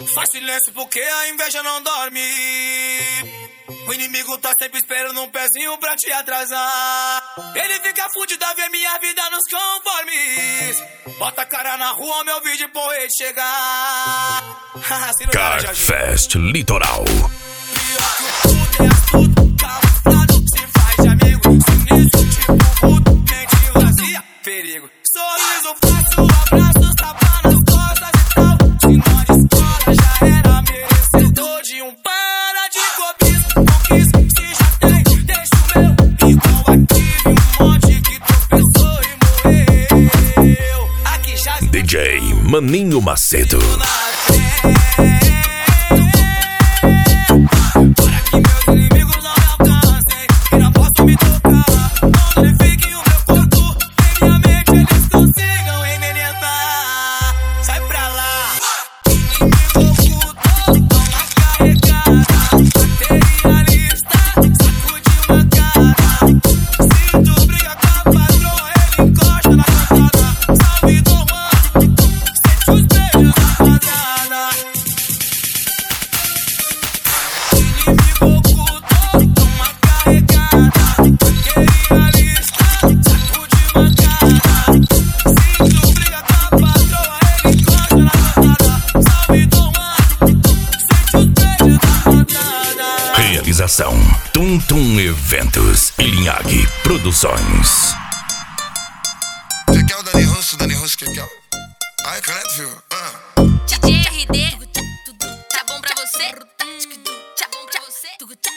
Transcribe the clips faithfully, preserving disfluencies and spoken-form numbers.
Faz silêncio porque a inveja não dorme. O inimigo tá sempre esperando um pezinho pra te atrasar. Ele fica fudido a ver minha vida nos conformes. Bota a cara na rua, meu vídeo pro rei chegar. Carfest Litoral. Pior que o puto é astuto, camuflado, se faz de amigo. Sinistro, tipo puto, mente vazia, perigo. Sorriso fácil, abraço, tapa nas costas e tal. Se não de escola já era merecedor de um para de cobiça. Conquista, se já tem, deixa o meu. Igual aqui, um monte que tropeçou e morreu. Aqui já D J Maninho Macedo. Para que meus inimigos não me alcancem e não possam me tocar. Danifiquem o meu corpo, em minha mente eles consigam envenenar. Sai pra lá. Inimigo oculto, toma carregada. Materialista, sacude uma cara. Se tu briga com a patroa, ele encosta na cantada. Salve do mano, sente os beijos da rapaziada. Inimigo oculto, toma carregada. Materialista, sacude uma cara. Se tu briga com a patroa, ele encosta na cantada. Salve do mano, sente os beijos da rapaziada. Realização Tum Tum Eventos e Linhague Produções. Que que é o Dani Russo, Dani Russo, que que é o... Ai, credo, viu? Ah. D J R D, tá bom pra você? Tá bom pra você?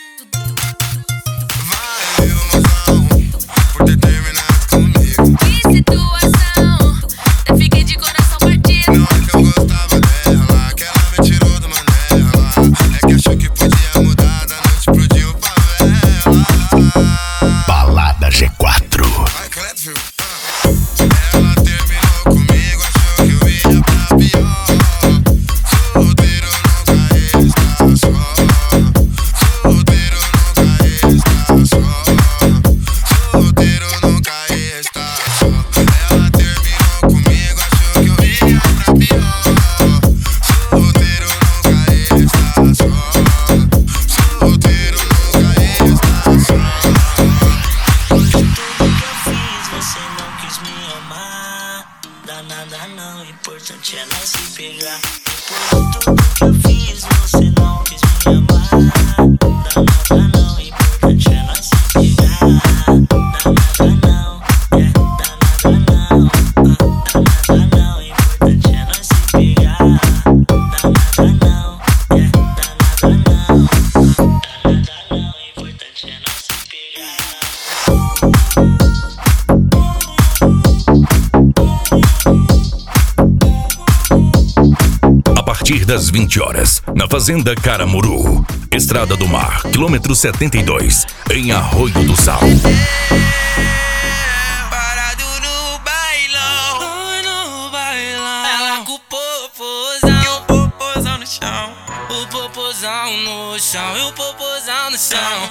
Valeu, mozão, por ter terminado comigo. Que situação, até fiquei de coração partido. Na hora que eu gostava dela, que ela me tirou do manela. É que achou que podia mudar da noite pro dia o favela. Balada G quatro. Ai, credo, viu? Ah. Ela terminou comigo, achou que eu ia pra pior. Solteiro nunca está só. Solteiro nunca está só. Solteiro nunca está só. Ela terminou comigo, achou que eu ia pra pior. Solteiro nunca está só. Solteiro nunca está só. Você não quis me amar, dá nada não, importante é nós se pegar. Depois de tudo que eu fiz, você não quis me amar, dá nada não, importante é nós se pegar. Dá nada não, é, dá nada não, ah, dá nada não, importante é nós se pegar. Dá nada não, é, dá nada não, ah, dá nada não, importante é nós se pegar. A partir das vinte horas, na Fazenda Caramuru, Estrada do Mar, quilômetro setenta e dois, em Arroio do Sal. Parado no bailão, no bailão. Ela com o popozão, e o popozão no chão. O popozão no chão, e o popozão no chão.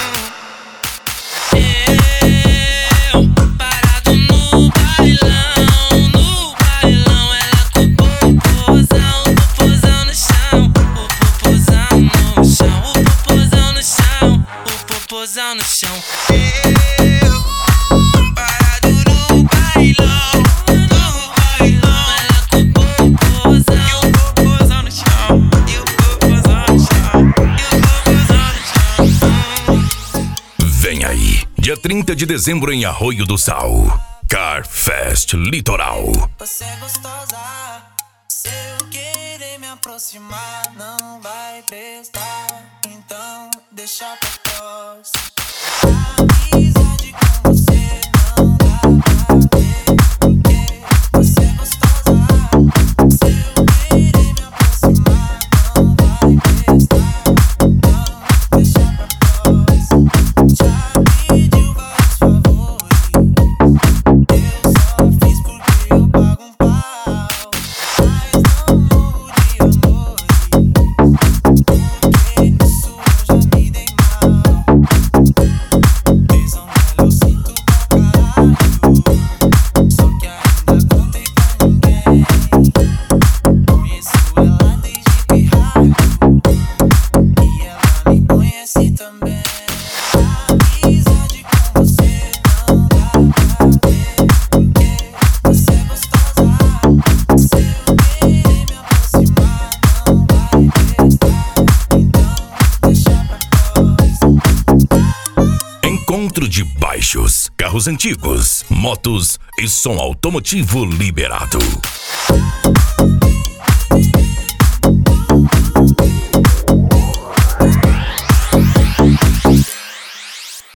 Eu, parado no bailão, no bailão. Ela com o popozão, o popozão no chão. O popozão no chão, o popozão no chão. O popozão no chão. Parado no bailão, no bailão. Ela com o popozão, e o popozão no chão. E o popozão no chão, e o popozão no chão. Vem aí, dia trinta de dezembro em Arroio do Sal. Carfest Litoral. Você é gostosa, se eu querer me aproximar, não vai prestar. Então deixa pra próxima. Amizade com você não dá pra ter, porque você é gostosa. Se eu querer me aproximar, não vai prestar. Então deixa pra próxima. Já pediu vários favores, eu só fiz porque eu pago um pau. Mas não morro de amor, porque nisso eu já me dei mal. Centro de baixos, carros antigos, motos e som automotivo liberado.